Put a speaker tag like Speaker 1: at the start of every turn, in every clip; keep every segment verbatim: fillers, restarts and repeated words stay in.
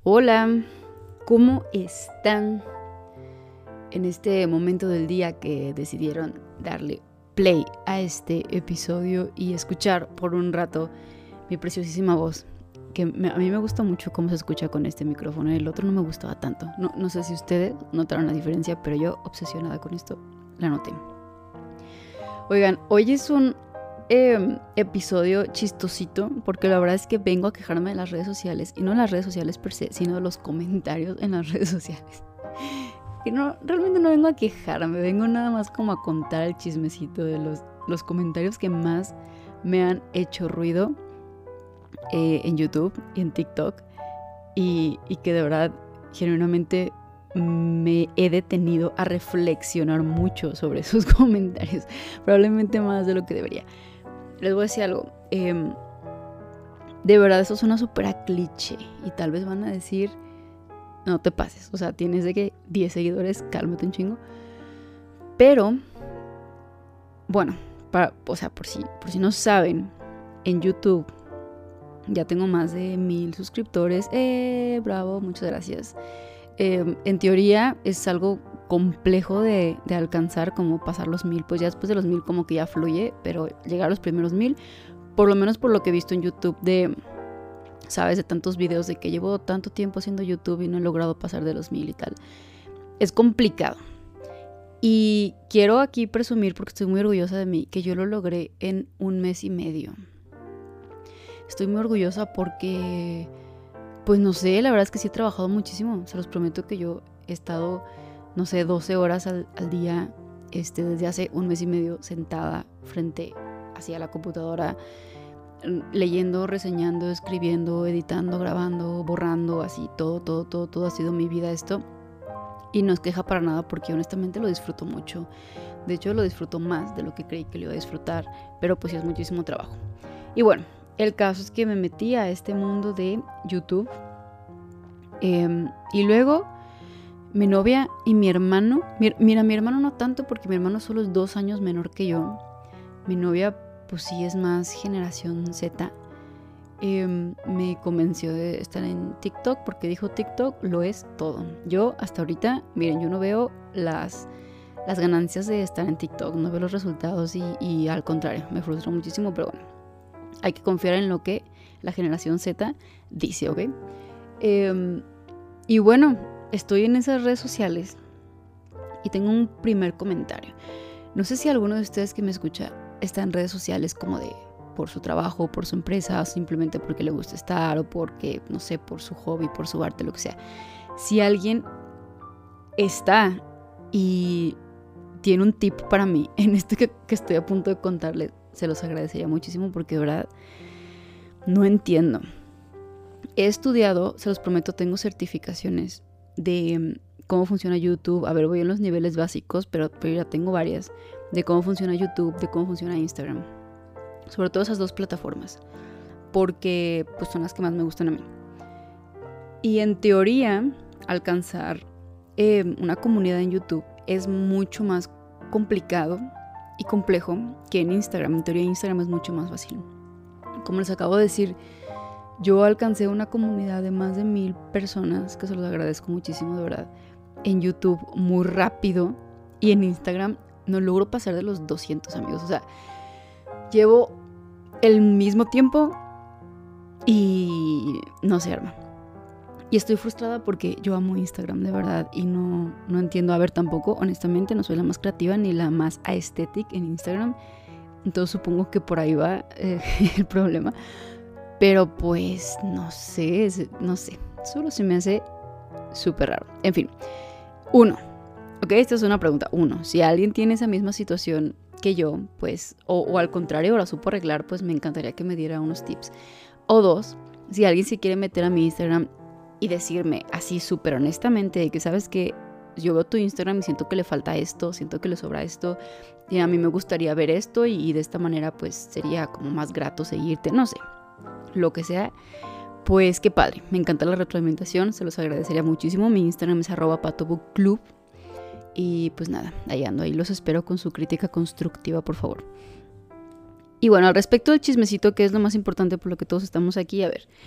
Speaker 1: Hola, ¿cómo están en este momento del día que decidieron darle play a este episodio y escuchar por un rato mi preciosísima voz? Que me, a mí me gusta mucho cómo se escucha con este micrófono, el otro no me gustaba tanto. No, no sé si ustedes notaron la diferencia, pero yo, obsesionada con esto, la noté. Oigan, hoy es un eh, episodio chistosito, porque la verdad es que vengo a quejarme de las redes sociales, y no las redes sociales per se, sino de los comentarios en las redes sociales. Y no, realmente no vengo a quejarme, vengo nada más como a contar el chismecito de los, los comentarios que más me han hecho ruido eh, en YouTube y en TikTok, y, y que de verdad, genuinamente, me he detenido a reflexionar mucho sobre esos comentarios, probablemente más de lo que debería. Les voy a decir algo, eh, de verdad eso suena súper a cliché y tal vez van a decir, no te pases, o sea, tienes de que diez seguidores, cálmate un chingo. Pero, bueno, para, o sea, por si, por si no saben, en YouTube ya tengo más de mil suscriptores. Eh, bravo, muchas gracias. Eh, en teoría es algo complejo de, de alcanzar, como pasar los mil, pues ya después de los mil como que ya fluye, pero llegar a los primeros mil, por lo menos por lo que he visto en YouTube de, sabes, de tantos videos de que llevo tanto tiempo haciendo YouTube y no he logrado pasar de los mil y tal, es complicado. Y quiero aquí presumir, porque estoy muy orgullosa de mí, que yo lo logré en un mes y medio. Estoy muy orgullosa porque, pues no sé, la verdad es que sí he trabajado muchísimo. Se los prometo que yo he estado, no sé, doce horas al, al día este, desde hace un mes y medio sentada frente hacia la computadora, leyendo, reseñando, escribiendo, editando, grabando, borrando, así, todo, todo, todo, todo ha sido mi vida esto. Y no es queja para nada porque honestamente lo disfruto mucho. De hecho, lo disfruto más de lo que creí que lo iba a disfrutar, pero pues sí es muchísimo trabajo. Y bueno, el caso es que me metí a este mundo de YouTube. Eh, y luego mi novia y mi hermano, mi, mira, mi hermano no tanto porque mi hermano solo es dos años menor que yo. Mi novia pues sí es más generación Z. Eh, me convenció de estar en TikTok porque dijo TikTok lo es todo. Yo hasta ahorita, miren, yo no veo las, las ganancias de estar en TikTok, no veo los resultados y, y al contrario, me frustra muchísimo, pero bueno, hay que confiar en lo que la generación Z dice, ¿ok? Eh, y bueno, estoy en esas redes sociales y tengo un primer comentario. No sé si alguno de ustedes que me escucha está en redes sociales como de por su trabajo, por su empresa, simplemente porque le gusta estar o porque, no sé, por su hobby, por su arte, lo que sea. Si alguien está y tiene un tip para mí en esto que, que estoy a punto de contarles, se los agradecería muchísimo porque de verdad no entiendo. He estudiado, se los prometo, tengo certificaciones de cómo funciona YouTube. A ver, voy en los niveles básicos, pero, pero ya tengo varias, de cómo funciona YouTube, de cómo funciona Instagram. Sobre todo esas dos plataformas, porque pues son las que más me gustan a mí. Y en teoría, alcanzar eh, una comunidad en YouTube es mucho más complicado y complejo que en Instagram. En teoría Instagram es mucho más fácil. Como les acabo de decir, yo alcancé una comunidad de más de mil personas, que se los agradezco muchísimo de verdad, en YouTube muy rápido, y en Instagram no logro pasar de los doscientos amigos. O sea, llevo el mismo tiempo y no se arma. Y estoy frustrada porque yo amo Instagram de verdad y no, no entiendo. A ver, tampoco, honestamente, no soy la más creativa ni la más aesthetic en Instagram. Entonces supongo que por ahí va eh, el problema. Pero pues, no sé, no sé. Solo se me hace súper raro. En fin, uno. Ok, esta es una pregunta. Uno, si alguien tiene esa misma situación que yo, pues, o, o al contrario, la supo arreglar, pues me encantaría que me diera unos tips. O dos, si alguien se quiere meter a mi Instagram y decirme así súper honestamente de que sabes que yo veo tu Instagram y siento que le falta esto, siento que le sobra esto, y a mí me gustaría ver esto y, y de esta manera pues sería como más grato seguirte, no sé, lo que sea, pues qué padre, me encanta la retroalimentación, se los agradecería muchísimo. Mi Instagram es arroba patobookclub. Y pues nada, ahí ando, ahí los espero con su crítica constructiva, por favor. Y bueno, al respecto del chismecito, que es lo más importante por lo que todos estamos aquí, a ver,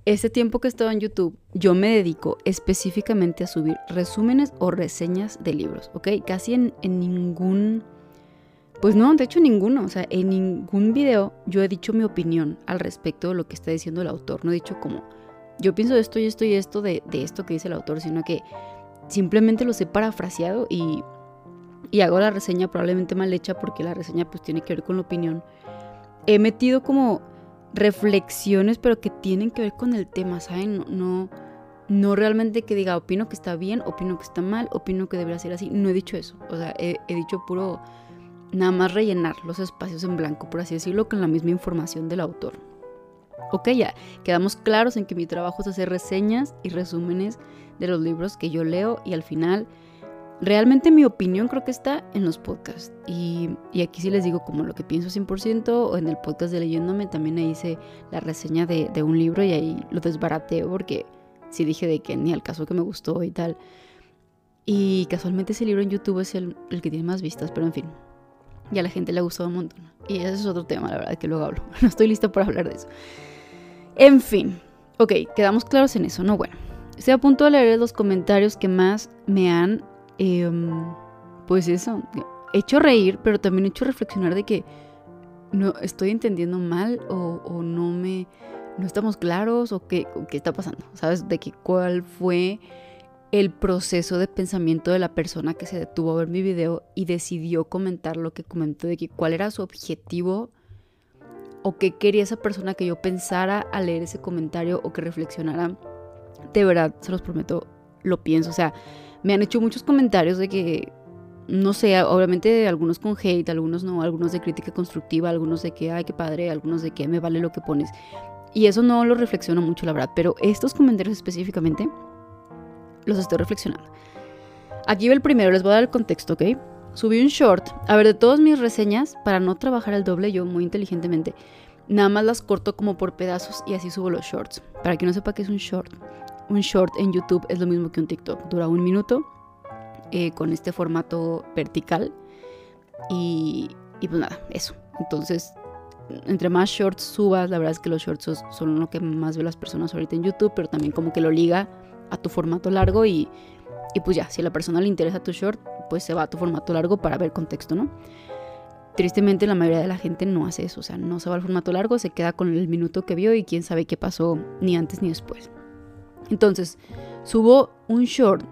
Speaker 1: este tiempo que he estado en YouTube, yo me dedico específicamente a subir resúmenes o reseñas de libros, ¿ok? Casi en, en ningún, pues no, de hecho ninguno, o sea, en ningún video yo he dicho mi opinión al respecto de lo que está diciendo el autor. No he dicho como, yo pienso esto y esto y esto de, de esto que dice el autor, sino que simplemente los he parafraseado y, y hago la reseña probablemente mal hecha porque la reseña pues tiene que ver con la opinión. He metido como reflexiones, pero que tienen que ver con el tema, ¿saben? No, no, no realmente que diga, opino que está bien, opino que está mal, opino que debería ser así. No he dicho eso. O sea, he, he dicho puro, nada más rellenar los espacios en blanco, por así decirlo, con la misma información del autor. Ok, ya quedamos claros en que mi trabajo es hacer reseñas y resúmenes de los libros que yo leo, y al final realmente mi opinión creo que está en los podcasts. Y, y aquí sí les digo como lo que pienso cien por ciento, o en el podcast de Leyéndome también ahí hice la reseña de, de un libro y ahí lo desbarateo porque sí dije de que ni al caso que me gustó y tal. Y casualmente ese libro en YouTube es el, el que tiene más vistas, pero en fin, ya a la gente le ha gustado un montón. Y ese es otro tema, la verdad, que luego hablo. No estoy lista para hablar de eso. En fin, ok, quedamos claros en eso, ¿no? Bueno, estoy a punto de leer los comentarios que más me han... Eh, pues eso, hecho reír, pero también hecho reflexionar de que no estoy entendiendo mal o, o no me no estamos claros o qué, o qué está pasando, ¿sabes? De que cuál fue el proceso de pensamiento de la persona que se detuvo a ver mi video y decidió comentar lo que comentó, de que cuál era su objetivo o qué quería esa persona que yo pensara al leer ese comentario o que reflexionara. De verdad, se los prometo, lo pienso, o sea, me han hecho muchos comentarios de que, no sé, obviamente algunos con hate, algunos no, algunos de crítica constructiva, algunos de que, ay, qué padre, algunos de que me vale lo que pones. Y eso no lo reflexiono mucho, la verdad, pero estos comentarios específicamente los estoy reflexionando. Aquí va el primero, les voy a dar el contexto, ¿ok? Subí un short, a ver, de todas mis reseñas, para no trabajar el doble yo muy inteligentemente, nada más las corto como por pedazos y así subo los shorts. Para quien no sepa qué es un short, un short en YouTube es lo mismo que un TikTok, dura un minuto eh, con este formato vertical y, y pues nada, eso. Entonces, entre más shorts subas, la verdad es que los shorts son lo que más ven las personas ahorita en YouTube, pero también como que lo liga a tu formato largo y, y pues ya, si a la persona le interesa tu short, pues se va a tu formato largo para ver contexto, ¿no? Tristemente la mayoría de la gente no hace eso, o sea, no se va al formato largo, se queda con el minuto que vio y quién sabe qué pasó ni antes ni después. Entonces, subo un short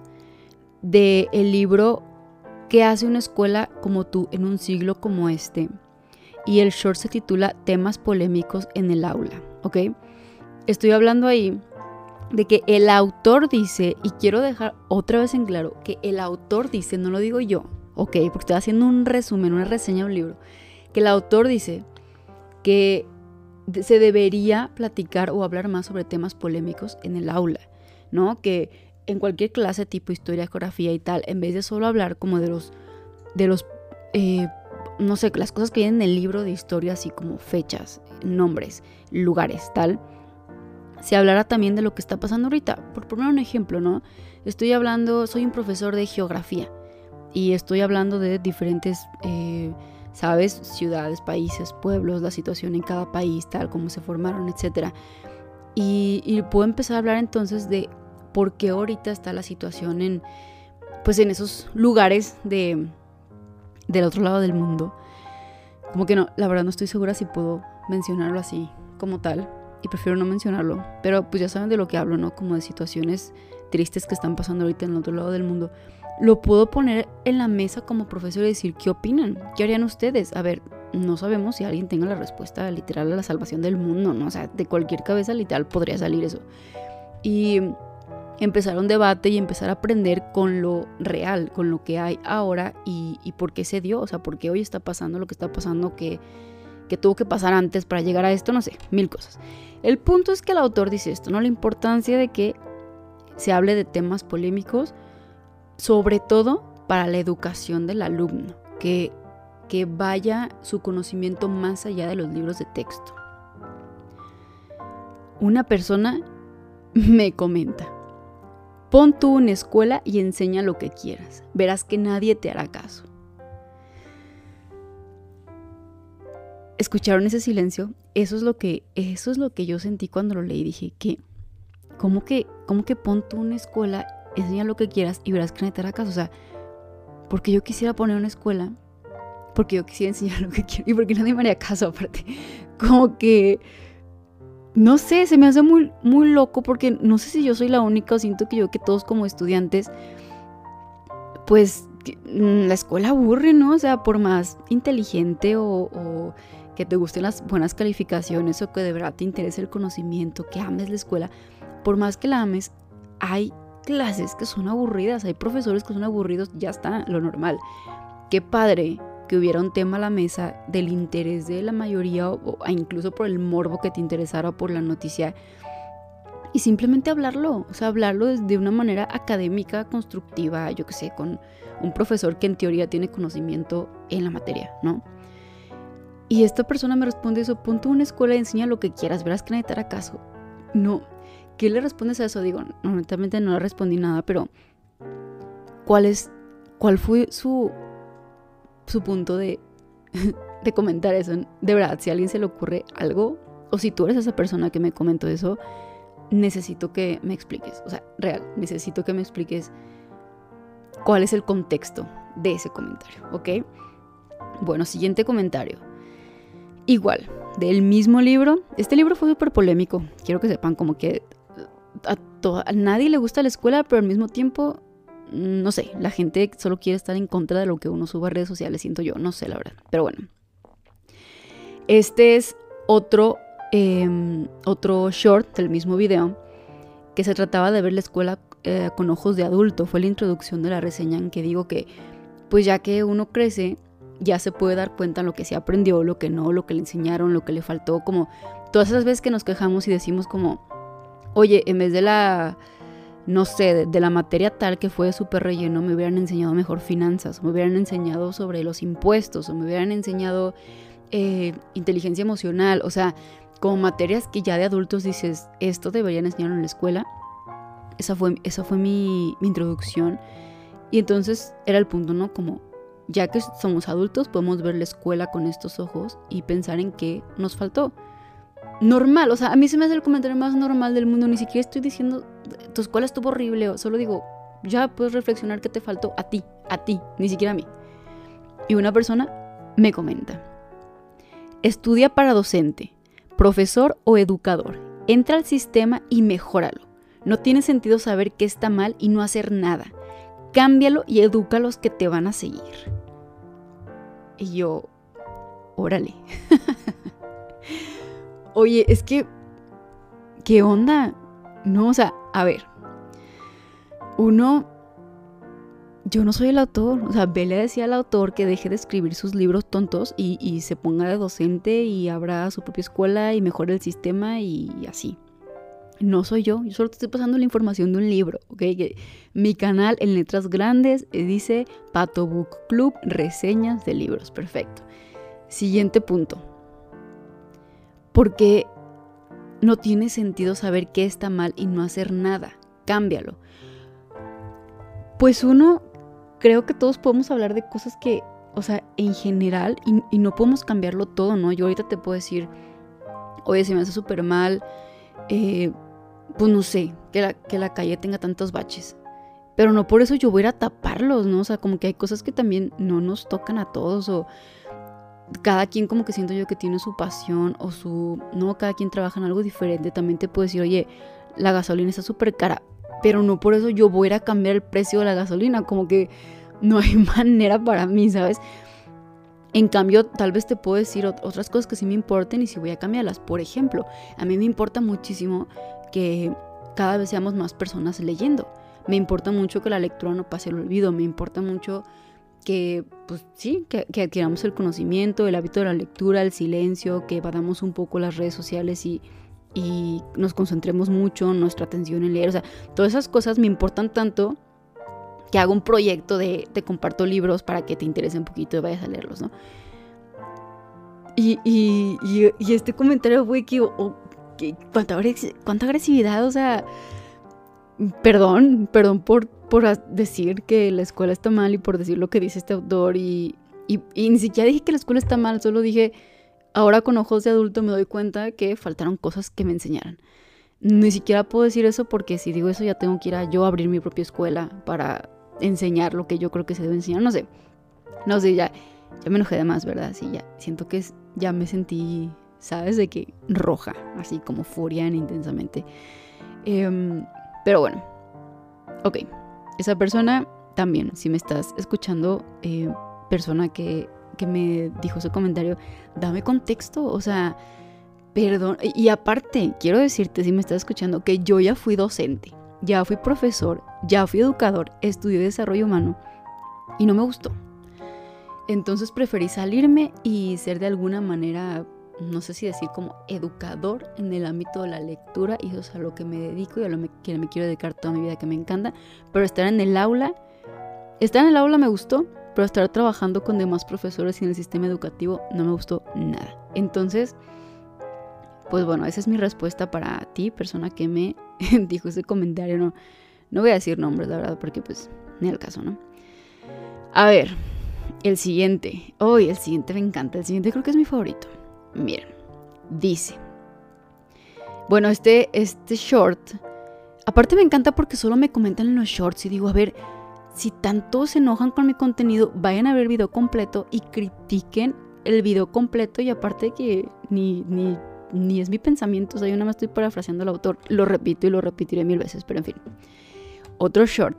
Speaker 1: del libro ¿Qué hace una escuela como tú en un siglo como este? Y el short se titula Temas polémicos en el aula, ¿ok? Estoy hablando ahí de que el autor dice, y quiero dejar otra vez en claro, que el autor dice, no lo digo yo, ¿ok? Porque estoy haciendo un resumen, una reseña de un libro, que el autor dice que se debería platicar o hablar más sobre temas polémicos en el aula, ¿no? Que en cualquier clase tipo historia, geografía y tal, en vez de solo hablar como de los, de los, eh, no sé, las cosas que hay en el libro de historia, así como fechas, nombres, lugares, tal, se hablará también de lo que está pasando ahorita. Por poner un ejemplo, ¿no? Estoy hablando, soy un profesor de geografía y estoy hablando de diferentes... Eh, ¿sabes? Ciudades, países, pueblos, la situación en cada país, tal, cómo se formaron, etcétera. Y, y puedo empezar a hablar entonces de por qué ahorita está la situación en, pues en esos lugares de, del otro lado del mundo. Como que no, la verdad no estoy segura si puedo mencionarlo así como tal y prefiero no mencionarlo. Pero pues ya saben de lo que hablo, ¿no? Como de situaciones tristes que están pasando ahorita en el otro lado del mundo. Lo puedo poner en la mesa como profesor y decir, ¿qué opinan? ¿Qué harían ustedes? A ver, no sabemos si alguien tenga la respuesta literal a la salvación del mundo, ¿no? O sea, de cualquier cabeza literal podría salir eso. Y empezar un debate y empezar a aprender con lo real, con lo que hay ahora y, y por qué se dio, o sea, por qué hoy está pasando lo que está pasando, que, que tuvo que pasar antes para llegar a esto, no sé, mil cosas. El punto es que el autor dice esto, ¿no? La importancia de que se hable de temas polémicos, sobre todo para la educación del alumno, que, que vaya su conocimiento más allá de los libros de texto. Una persona me comenta, pon tú una escuela y enseña lo que quieras, verás que nadie te hará caso. ¿Escucharon ese silencio? Eso es lo que, eso es lo que yo sentí cuando lo leí. Dije, ¿qué? ¿cómo que, cómo que pon tú una escuela, enseña lo que quieras y verás que no te hará caso? O sea, porque yo quisiera poner una escuela, porque yo quisiera enseñar lo que quiero y porque nadie me haría caso aparte. Como que, no sé, se me hace muy, muy loco porque no sé si yo soy la única o siento que yo que todos como estudiantes, pues la escuela aburre, ¿no? O sea, por más inteligente o, o que te gusten las buenas calificaciones o que de verdad te interese el conocimiento, que ames la escuela, por más que la ames, hay clases que son aburridas, hay profesores que son aburridos, ya está, lo normal. Qué padre que hubiera un tema a la mesa del interés de la mayoría o, o incluso por el morbo que te interesara por la noticia y simplemente hablarlo, o sea, hablarlo de una manera académica, constructiva, yo qué sé, con un profesor que en teoría tiene conocimiento en la materia, ¿no? Y esta persona me responde eso, ponte una escuela y enseña lo que quieras, verás que nadie te hará caso. No, ¿qué le respondes a eso? Digo, honestamente no le respondí nada, pero ¿cuál es, cuál fue su, su punto de, de comentar eso? De verdad, si a alguien se le ocurre algo, o si tú eres esa persona que me comentó eso, necesito que me expliques, o sea, real, necesito que me expliques cuál es el contexto de ese comentario, ¿ok? Bueno, siguiente comentario. Igual, del mismo libro. Este libro fue súper polémico. Quiero que sepan como que a, to- a nadie le gusta la escuela, pero al mismo tiempo, no sé, la gente solo quiere estar en contra de lo que uno sube a redes sociales, siento yo, no sé la verdad. Pero bueno, este es otro, eh, otro short del mismo video que se trataba de ver la escuela eh, con ojos de adulto. Fue la introducción de la reseña en que digo que, pues ya que uno crece, ya se puede dar cuenta en lo que se aprendió, lo que no, lo que le enseñaron, lo que le faltó, como todas esas veces que nos quejamos y decimos como, oye, en vez de la, no sé, de, de la materia tal que fue súper relleno, me hubieran enseñado mejor finanzas, me hubieran enseñado sobre los impuestos, o me hubieran enseñado eh, inteligencia emocional, o sea, como materias que ya de adultos dices, esto deberían enseñarlo en la escuela. Esa fue, esa fue mi, mi introducción. Y entonces era el punto, ¿no? Como, ya que somos adultos, podemos ver la escuela con estos ojos y pensar en qué nos faltó. Normal, o sea, a mí se me hace el comentario más normal del mundo. Ni siquiera estoy diciendo, tu escuela estuvo horrible, o solo digo, ya puedes reflexionar qué te faltó a ti, a ti, ni siquiera a mí. Y una persona me comenta, estudia para docente, profesor o educador. Entra al sistema y mejóralo. No tiene sentido saber qué está mal y no hacer nada. Cámbialo y educa a los que te van a seguir. Y yo, órale. Oye, es que, ¿qué onda? No, o sea, a ver. Uno, yo no soy el autor. O sea, Bella decía al autor que deje de escribir sus libros tontos y, y se ponga de docente y abra su propia escuela y mejore el sistema y así. No soy yo, yo solo te estoy pasando la información de un libro, ¿ok? Que mi canal en letras grandes dice Pato Book Club, reseñas de libros, perfecto. Siguiente punto. Porque no tiene sentido saber qué está mal y no hacer nada, cámbialo. Pues uno, creo que todos podemos hablar de cosas que, o sea, en general, y, y no podemos cambiarlo todo, ¿no? Yo ahorita te puedo decir, oye, se me hace súper mal, eh... pues no sé, que la, que la calle tenga tantos baches. Pero no por eso yo voy a ir a taparlos, ¿no? O sea, como que hay cosas que también no nos tocan a todos o cada quien como que siento yo que tiene su pasión o su... No, cada quien trabaja en algo diferente. También te puedo decir, oye, la gasolina está súper cara, pero no por eso yo voy a ir a cambiar el precio de la gasolina. Como que no hay manera para mí, ¿sabes? En cambio, tal vez te puedo decir otras cosas que sí me importen y sí voy a cambiarlas. Por ejemplo, a mí me importa muchísimo que cada vez seamos más personas leyendo. Me importa mucho que la lectura no pase el olvido. Me importa mucho que, pues sí, que, que adquiramos el conocimiento, el hábito de la lectura, el silencio, que evadamos un poco las redes sociales y, y nos concentremos mucho nuestra atención en leer. O sea, todas esas cosas me importan tanto que hago un proyecto de te comparto libros para que te interese un poquito y vayas a leerlos, ¿no? Y, y, y, y este comentario fue que... Oh, ¿Cuánta, cuánta agresividad, o sea, perdón, perdón por, por decir que la escuela está mal y por decir lo que dice este autor y, y, y ni siquiera dije que la escuela está mal, solo dije, ahora con ojos de adulto me doy cuenta que faltaron cosas que me enseñaran. ni siquiera puedo decir eso porque si digo eso ya tengo que ir a yo abrir mi propia escuela para enseñar lo que yo creo que se debe enseñar. No sé, no sé, ya, ya me enojé de más, ¿verdad? Sí, ya siento que es, ya me sentí, ¿sabes? De que roja, así como furia en intensamente. Eh, pero bueno, ok, esa persona también, si me estás escuchando, eh, persona que, que me dijo ese comentario, dame contexto, o sea, perdón. Y aparte, quiero decirte, si me estás escuchando, que yo ya fui docente, ya fui profesor, ya fui educador, estudié desarrollo humano y no me gustó. Entonces preferí salirme y ser de alguna manera, no sé si decir como educador en el ámbito de la lectura, y eso es a lo que me dedico y a lo que me quiero dedicar toda mi vida, que me encanta. Pero estar en el aula, estar en el aula me gustó, pero estar trabajando con demás profesores y en el sistema educativo no me gustó nada. Entonces, pues bueno, esa es mi respuesta para ti, persona que me dijo ese comentario. No, no voy a decir nombres, la verdad, porque pues ni al caso, ¿no? A ver, el siguiente. Uy, el siguiente me encanta. El siguiente creo que es mi favorito. Miren, dice. Bueno, este, este short, aparte me encanta porque solo me comentan en los shorts y digo, a ver, si tanto se enojan con mi contenido, vayan a ver el video completo y critiquen el video completo. Y aparte que ni, ni, ni es mi pensamiento, o sea, yo nada más estoy parafraseando al autor. Lo repito y lo repetiré mil veces, pero en fin. Otro short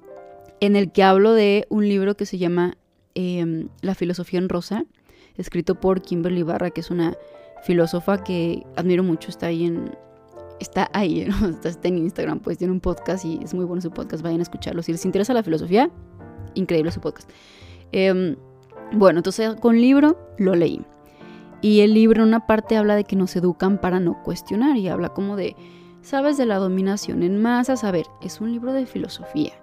Speaker 1: en el que hablo de un libro que se llama eh, La filosofía en rosa, escrito por Kimberly Barra, que es una filósofa que admiro mucho. Está ahí en está ahí, ¿no? Está en Instagram, pues tiene un podcast y es muy bueno su podcast, vayan a escucharlo. Si les interesa la filosofía, increíble su podcast. Eh, bueno, entonces con libro lo leí. Y el libro en una parte habla de que nos educan para no cuestionar y habla como de, ¿sabes? De la dominación en masas. A ver, es un libro de filosofía.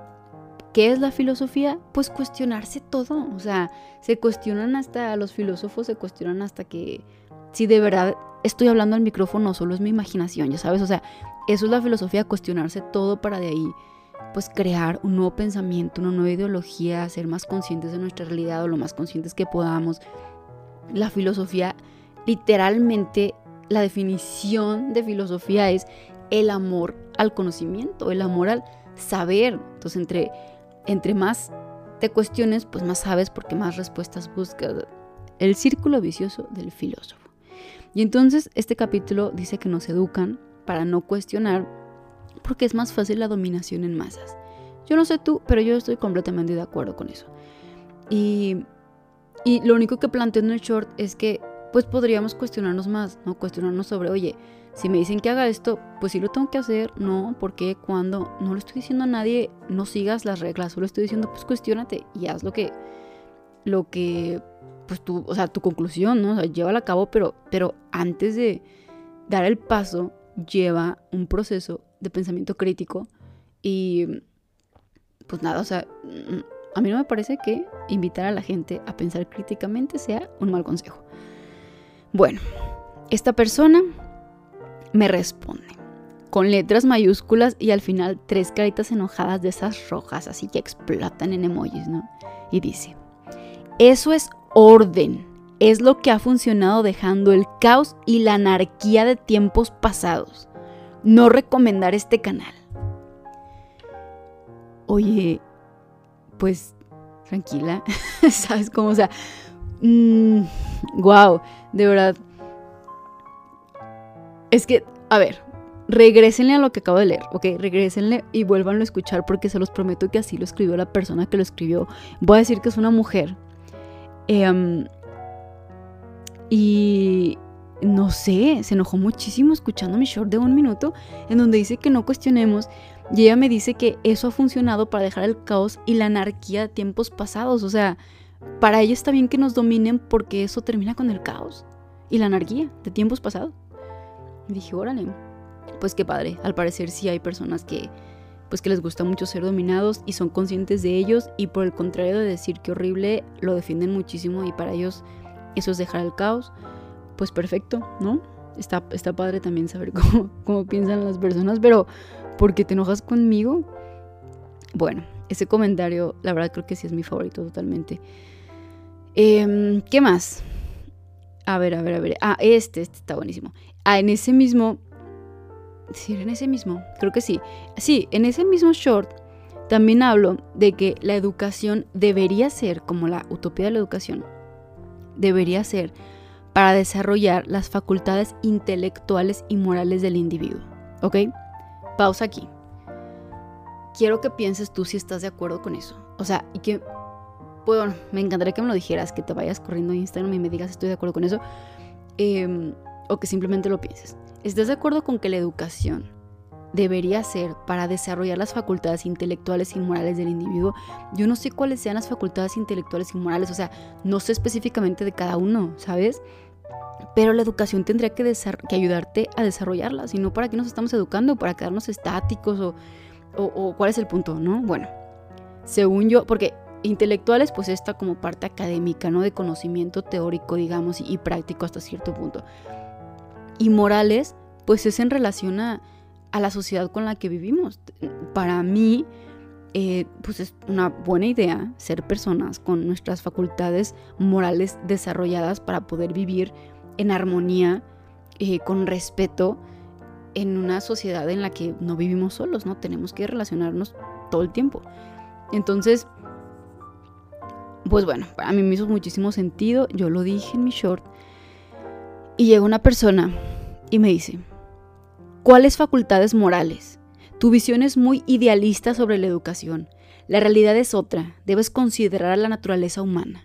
Speaker 1: ¿Qué es la filosofía? Pues cuestionarse todo. O sea, se cuestionan hasta, los filósofos se cuestionan hasta que si de verdad estoy hablando al micrófono, solo es mi imaginación, ya sabes. O sea, eso es la filosofía, cuestionarse todo para de ahí pues crear un nuevo pensamiento, una nueva ideología, ser más conscientes de nuestra realidad o lo más conscientes que podamos. La filosofía, literalmente, la definición de filosofía es el amor al conocimiento, el amor al saber. Entonces, entre Entre más te cuestiones, pues más sabes, porque más respuestas buscas. El círculo vicioso del filósofo. Y entonces este capítulo dice que nos educan para no cuestionar, porque es más fácil la dominación en masas. Yo no sé tú, pero yo estoy completamente de acuerdo con eso. Y, y lo único que planteo en el short es que pues podríamos cuestionarnos más, ¿no? Cuestionarnos sobre, oye, si me dicen que haga esto, pues sí lo tengo que hacer, ¿no? ¿Por qué? ¿Cuándo? No le estoy diciendo a nadie, no sigas las reglas, solo estoy diciendo, pues cuestiónate y haz lo que, lo que, pues tú, o sea, tu conclusión, ¿no? O sea, llévala a cabo, pero, pero antes de dar el paso, lleva un proceso de pensamiento crítico y, pues nada, o sea, a mí no me parece que invitar a la gente a pensar críticamente sea un mal consejo. Bueno, esta persona me responde con letras mayúsculas y al final tres caritas enojadas de esas rojas, así que explotan en emojis, ¿no? Y dice, eso es orden, es lo que ha funcionado dejando el caos y la anarquía de tiempos pasados. No recomendar este canal. Oye, pues tranquila, ¿sabes cómo? O sea, mmm, wow, de verdad. Es que, a ver, regrésenle a lo que acabo de leer, ¿ok? Regrésenle y vuélvanlo a escuchar porque se los prometo que así lo escribió la persona que lo escribió. Voy a decir que es una mujer. Eh, y no sé, se enojó muchísimo escuchando mi short de un minuto en donde dice que no cuestionemos y ella me dice que eso ha funcionado para dejar el caos y la anarquía de tiempos pasados. O sea, para ella está bien que nos dominen porque eso termina con el caos y la anarquía de tiempos pasados. Y dije, órale, pues qué padre. Al parecer sí hay personas que, pues que les gusta mucho ser dominados y son conscientes de ellos y por el contrario de decir que horrible, lo defienden muchísimo y para ellos eso es dejar el caos. Pues perfecto, ¿no? Está, está padre también saber cómo, cómo piensan las personas, pero ¿por qué te enojas conmigo? Bueno, ese comentario, la verdad creo que sí es mi favorito totalmente. Eh, ¿Qué más? A ver, a ver, a ver. Ah, este, este está buenísimo. Ah, en ese mismo sí, en ese mismo, creo que sí. Sí, en ese mismo short también hablo de que la educación debería ser, como la utopía de la educación, debería ser para desarrollar las facultades intelectuales y morales del individuo. ¿Ok? Pausa aquí. Quiero que pienses tú si estás de acuerdo con eso. O sea, y que, bueno, me encantaría que me lo dijeras, que te vayas corriendo a Instagram y me digas si estoy de acuerdo con eso, eh, o que simplemente lo pienses. ¿Estás de acuerdo con que la educación debería ser para desarrollar las facultades intelectuales y morales del individuo? Yo no sé cuáles sean las facultades intelectuales y morales, o sea, no sé específicamente de cada uno, ¿sabes? Pero la educación tendría que, desar- que ayudarte a desarrollarlas, y no para qué nos estamos educando, para quedarnos estáticos o, o, o cuál es el punto, ¿no? Bueno, según yo, porque intelectuales pues esta como parte académica, ¿no? De conocimiento teórico, digamos, y, y práctico hasta cierto punto. Y morales, pues es en relación a, a la sociedad con la que vivimos. Para mí, eh, pues es una buena idea ser personas con nuestras facultades morales desarrolladas para poder vivir en armonía, eh, con respeto, en una sociedad en la que no vivimos solos, ¿no? Tenemos que relacionarnos todo el tiempo. Entonces, pues bueno, para mí me hizo muchísimo sentido. Yo lo dije en mi short. Y llega una persona y me dice: ¿cuáles facultades morales? Tu visión es muy idealista sobre la educación. La realidad es otra. Debes considerar a la naturaleza humana.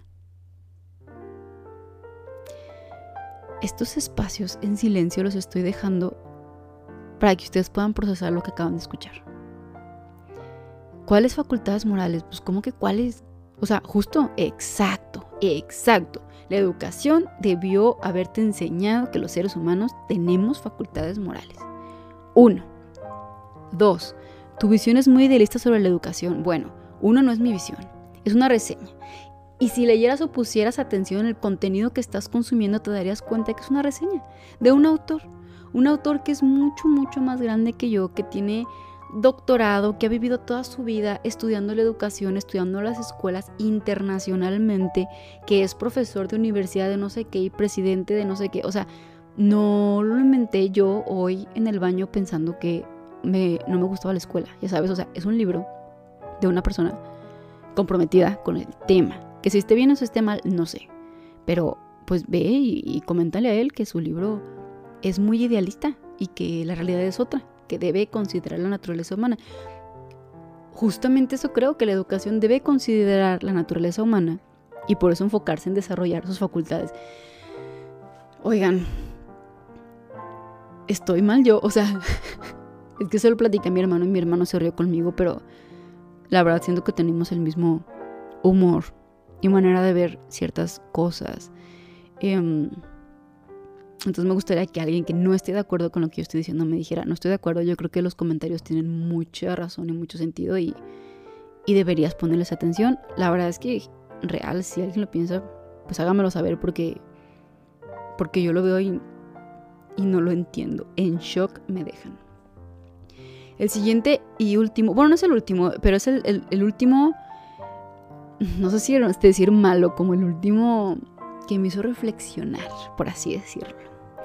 Speaker 1: Estos espacios en silencio los estoy dejando para que ustedes puedan procesar lo que acaban de escuchar. ¿Cuáles facultades morales? Pues ¿cómo que cuáles? O sea, justo, exacto, exacto. La educación debió haberte enseñado que los seres humanos tenemos facultades morales. Uno. Dos. Tu visión es muy idealista sobre la educación. Bueno, uno, no es mi visión, es una reseña. Y si leyeras o pusieras atención en el contenido que estás consumiendo, te darías cuenta que es una reseña de un autor. Un autor que es mucho, mucho más grande que yo, que tiene doctorado, que ha vivido toda su vida estudiando la educación, estudiando las escuelas internacionalmente, que es profesor de universidad de no sé qué y presidente de no sé qué. O sea, no lo inventé yo hoy en el baño pensando que me, no me gustaba la escuela, ya sabes. O sea, es un libro de una persona comprometida con el tema. Que si esté bien o si esté mal, no sé. Pero pues ve y, y coméntale a él que su libro es muy idealista y que la realidad es otra, que debe considerar la naturaleza humana. Justamente eso creo, que la educación debe considerar la naturaleza humana y por eso enfocarse en desarrollar sus facultades. Oigan, estoy mal yo, o sea, es que se lo platicé a mi hermano y mi hermano se rió conmigo, pero la verdad siento que tenemos el mismo humor y manera de ver ciertas cosas. Eh, entonces me gustaría que alguien que no esté de acuerdo con lo que yo estoy diciendo me dijera: no estoy de acuerdo, yo creo que los comentarios tienen mucha razón y mucho sentido y, y deberías ponerles atención. La verdad es que real, si alguien lo piensa, pues hágamelo saber, porque, porque yo lo veo y, y no lo entiendo. En shock me dejan. El siguiente y último, bueno, no es el último, pero es el, el, el último, no sé si decir malo, como el último que me hizo reflexionar, por así decirlo.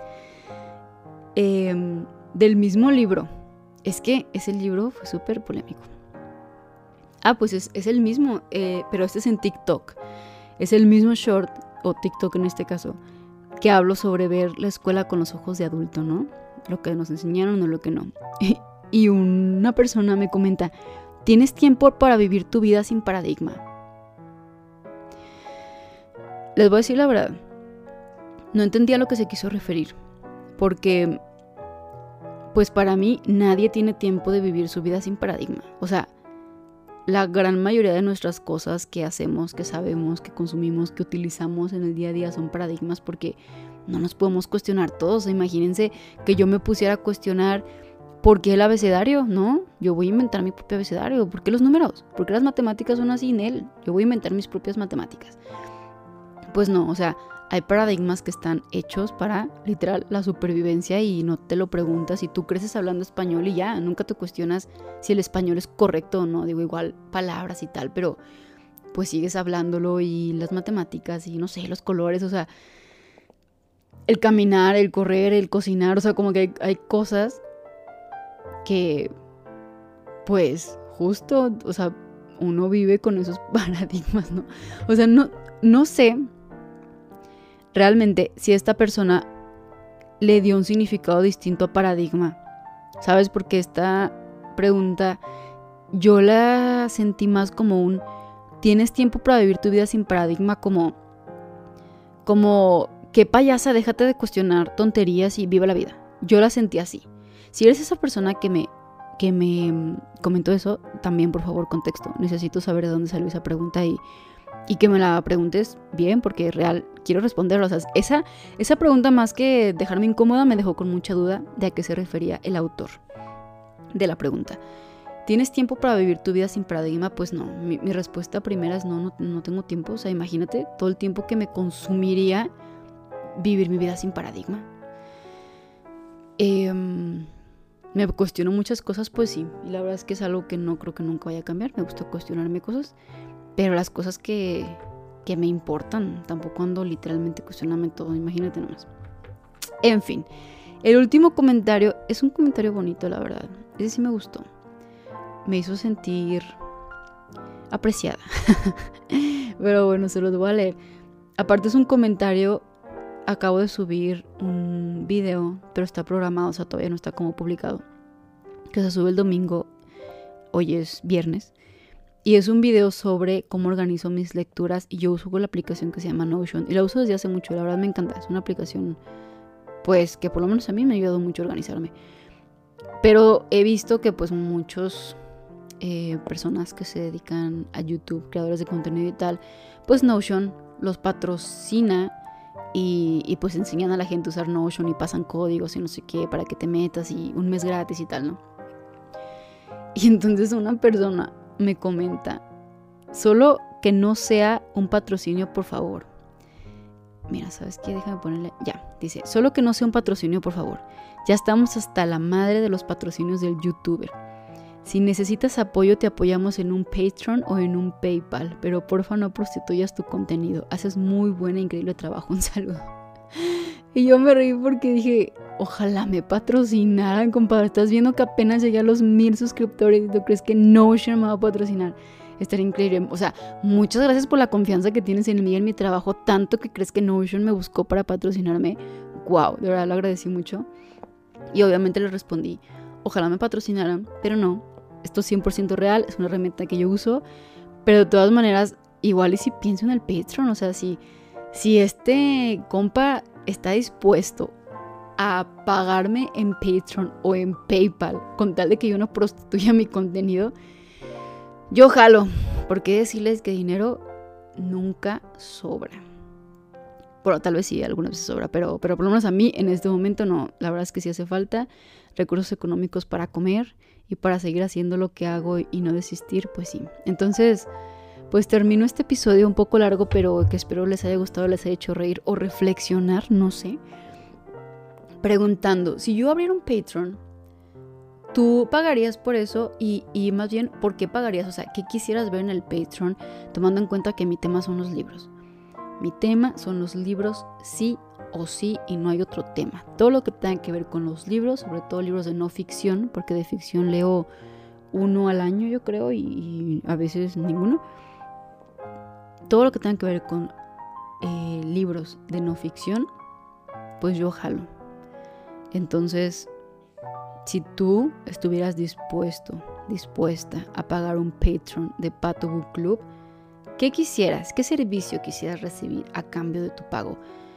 Speaker 1: Eh, del mismo libro. Es que ese libro fue súper polémico. Ah, pues es, es el mismo, eh, pero este es en TikTok. Es el mismo short, o TikTok en este caso, que hablo sobre ver la escuela con los ojos de adulto, ¿no? Lo que nos enseñaron o lo que no. Y una persona me comenta: ¿tienes tiempo para vivir tu vida sin paradigma? Les voy a decir la verdad, no entendía a lo que se quiso referir, porque pues para mí nadie tiene tiempo de vivir su vida sin paradigma. O sea, la gran mayoría de nuestras cosas que hacemos, que sabemos, que consumimos, que utilizamos en el día a día son paradigmas, porque no nos podemos cuestionar todos. Imagínense que yo me pusiera a cuestionar ¿por qué el abecedario? No, yo voy a inventar mi propio abecedario. ¿Por qué los números? ¿Por qué las matemáticas son así en él? Yo voy a inventar mis propias matemáticas. Pues no, o sea, hay paradigmas que están hechos para, literal, la supervivencia, y no te lo preguntas. Y tú creces hablando español y ya, nunca te cuestionas si el español es correcto o no. Digo, igual palabras y tal, pero pues sigues hablándolo, y las matemáticas y no sé, los colores, o sea, el caminar, el correr, el cocinar, o sea, como que hay, hay cosas que pues justo, o sea, uno vive con esos paradigmas, ¿no? O sea, no, no sé realmente si esta persona le dio un significado distinto a paradigma, ¿sabes? Porque esta pregunta yo la sentí más como un ¿tienes tiempo para vivir tu vida sin paradigma? Como, como qué payasa, déjate de cuestionar tonterías y viva la vida. Yo la sentí así. Si eres esa persona que me, que me comentó eso, también por favor contexto. Necesito saber de dónde salió esa pregunta y, y que me la preguntes bien, porque real quiero responderla. O sea, esa, esa pregunta, más que dejarme incómoda, me dejó con mucha duda de a qué se refería el autor de la pregunta. ¿Tienes tiempo para vivir tu vida sin paradigma? Pues no, mi, mi respuesta primera es no, no, no tengo tiempo. O sea, imagínate todo el tiempo que me consumiría vivir mi vida sin paradigma. Eh, me cuestiono muchas cosas, pues sí, y la verdad es que es algo que no creo que nunca vaya a cambiar. Me gusta cuestionarme cosas, pero las cosas que, que me importan, tampoco ando literalmente cuestionándome todo, imagínate nomás. En fin, el último comentario es un comentario bonito, la verdad. Ese sí me gustó. Me hizo sentir apreciada. Pero bueno, se los voy a leer. Aparte es un comentario. Acabo de subir un video, pero está programado, o sea, todavía no está como publicado, que se sube el domingo. Hoy es viernes. Y es un video sobre cómo organizo mis lecturas. Y yo uso la aplicación que se llama Notion. Y la uso desde hace mucho, la verdad me encanta. Es una aplicación, pues, que por lo menos a mí me ha ayudado mucho a organizarme. Pero he visto que pues muchos eh, personas que se dedican a YouTube, creadores de contenido y tal, pues Notion los patrocina y, y pues enseñan a la gente a usar Notion y pasan códigos y no sé qué para que te metas y un mes gratis y tal, ¿no? Y entonces una persona me comenta, solo que no sea un patrocinio, por favor. Mira, ¿sabes qué? Déjame ponerle... Ya, dice, solo que no sea un patrocinio, por favor. Ya estamos hasta la madre de los patrocinios del youtuber. Si necesitas apoyo, te apoyamos en un Patreon o en un PayPal. Pero porfa, no prostituyas tu contenido. Haces muy buen e increíble trabajo. Un saludo. Y yo me reí porque dije, ojalá me patrocinaran, compadre. Estás viendo que apenas llegué a los mil suscriptores y tú crees que Notion me va a patrocinar. Estaría increíble. O sea, muchas gracias por la confianza que tienes en mí y en mi trabajo. Tanto que crees que Notion me buscó para patrocinarme. Wow, de verdad lo agradecí mucho. Y obviamente le respondí, ojalá me patrocinaran, pero no. Esto es cien por ciento real, es una herramienta que yo uso. Pero de todas maneras, igual y si pienso en el Patreon, o sea, si, si este compa está dispuesto a pagarme en Patreon o en PayPal con tal de que yo no prostituya mi contenido, yo jalo, porque decirles que dinero nunca sobra. Bueno, tal vez sí, algunas veces sobra, pero, pero por lo menos a mí en este momento no. La verdad es que sí hace falta recursos económicos para comer y para seguir haciendo lo que hago y no desistir, pues sí. Entonces, pues termino este episodio un poco largo, pero que espero les haya gustado, les haya hecho reír o reflexionar, no sé. Preguntando, si yo abriera un Patreon, ¿tú pagarías por eso? Y, y más bien, ¿por qué pagarías? O sea, ¿qué quisieras ver en el Patreon? Tomando en cuenta que mi tema son los libros. Mi tema son los libros sí o sí y no hay otro tema. Todo lo que tenga que ver con los libros, sobre todo libros de no ficción, porque de ficción leo uno al año yo creo y, y a veces ninguno. Todo lo que tenga que ver con eh, libros de no ficción, pues yo jalo. Entonces, si tú estuvieras dispuesto, dispuesta a pagar un Patreon de Pato Book Club, ¿qué quisieras? ¿Qué servicio quisieras recibir a cambio de tu pago?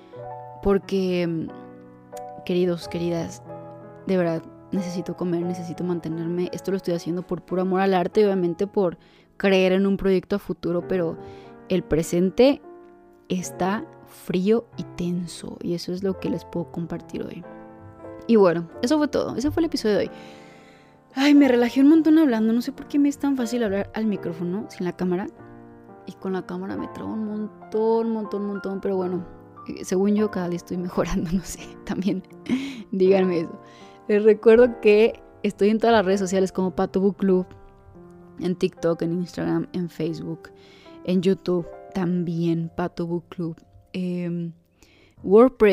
Speaker 1: Porque, queridos, queridas, de verdad, necesito comer, necesito mantenerme. Esto lo estoy haciendo por puro amor al arte y obviamente por creer en un proyecto a futuro, pero el presente está frío y tenso y eso es lo que les puedo compartir hoy. Y bueno, eso fue todo. Ese fue el episodio de hoy. Ay, me relajé un montón hablando. No sé por qué me es tan fácil hablar al micrófono sin la cámara. Y con la cámara me trabo un montón, montón, montón. Pero bueno, según yo cada día estoy mejorando, no sé. También díganme eso. Les recuerdo que estoy en todas las redes sociales como Pato Book Club. En TikTok, en Instagram, en Facebook, en YouTube también Pato Book Club. Eh, WordPress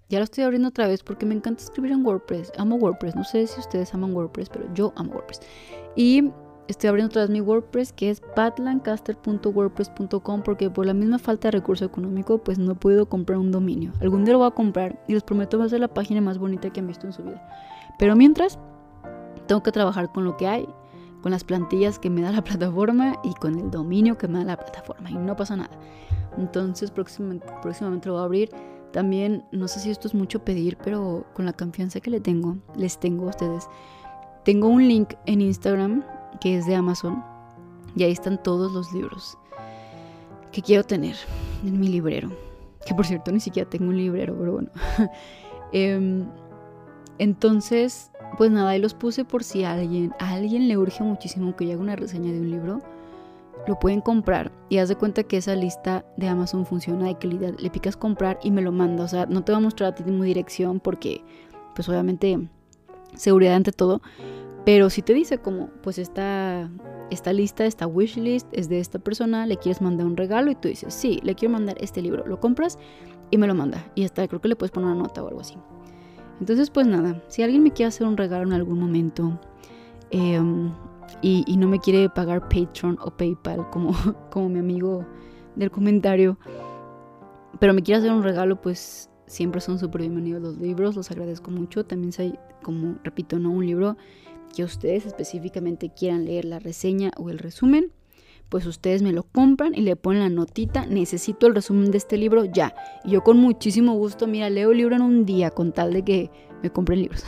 Speaker 1: Ya lo estoy abriendo otra vez porque me encanta escribir en WordPress. Amo WordPress. No sé si ustedes aman WordPress, pero yo amo WordPress. Y estoy abriendo otra vez mi WordPress, que es patlancaster punto wordpress punto com, porque por la misma falta de recurso económico, pues no he podido comprar un dominio. Algún día lo voy a comprar y les prometo va a ser la página más bonita que han visto en su vida. Pero mientras, tengo que trabajar con lo que hay, con las plantillas que me da la plataforma y con el dominio que me da la plataforma. Y no pasa nada. Entonces próximamente, próximamente lo voy a abrir. También, no sé si esto es mucho pedir, pero con la confianza que le tengo, les tengo a ustedes, tengo un link en Instagram que es de Amazon y ahí están todos los libros que quiero tener en mi librero. Que por cierto ni siquiera tengo un librero, pero bueno. eh, entonces, pues nada, ahí los puse por si a alguien, a alguien le urge muchísimo que yo haga una reseña de un libro. Lo pueden comprar y haz de cuenta que esa lista de Amazon funciona de calidad. Le picas comprar y me lo manda. O sea, no te va a mostrar a ti mi dirección porque, pues obviamente, seguridad ante todo. Pero si te dice como, pues esta, esta lista, esta wishlist es de esta persona, le quieres mandar un regalo y tú dices, sí, le quiero mandar este libro. Lo compras y me lo manda. Y hasta creo que le puedes poner una nota o algo así. Entonces, pues nada, si alguien me quiere hacer un regalo en algún momento, eh... Y, y no me quiere pagar Patreon o PayPal como, como mi amigo del comentario, pero me quiere hacer un regalo, pues siempre son súper bienvenidos los libros, los agradezco mucho. También soy, como repito, no un libro que ustedes específicamente quieran leer la reseña o el resumen, pues ustedes me lo compran y le ponen la notita, necesito el resumen de este libro ya. Y yo con muchísimo gusto, mira, leo el libro en un día con tal de que me compren libros.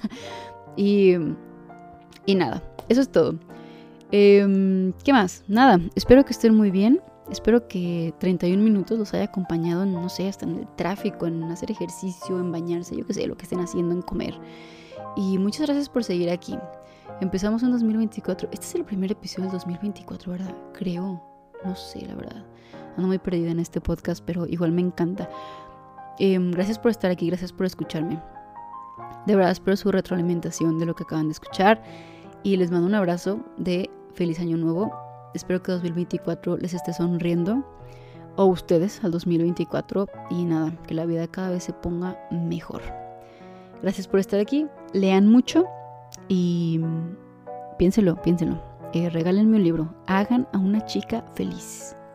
Speaker 1: y, y nada. Eso es todo. Eh, ¿Qué más? Nada, espero que estén muy bien. Espero que treinta y un minutos los haya acompañado en, no sé, hasta en el tráfico, en hacer ejercicio, en bañarse, yo qué sé, lo que estén haciendo, en comer. Y muchas gracias por seguir aquí. Empezamos en dos mil veinticuatro. Este es el primer episodio del dos mil veinticuatro, ¿verdad? Creo. No sé, la verdad. Ando muy perdida en este podcast, pero igual me encanta. Eh, gracias por estar aquí, gracias por escucharme. De verdad espero su retroalimentación de lo que acaban de escuchar. Y les mando un abrazo de feliz año nuevo. Espero que dos mil veinticuatro les esté sonriendo. O ustedes al dos mil veinticuatro. Y nada, que la vida cada vez se ponga mejor. Gracias por estar aquí. Lean mucho. Y piénsenlo, piénsenlo. Eh, regálenme un libro. Hagan a una chica feliz.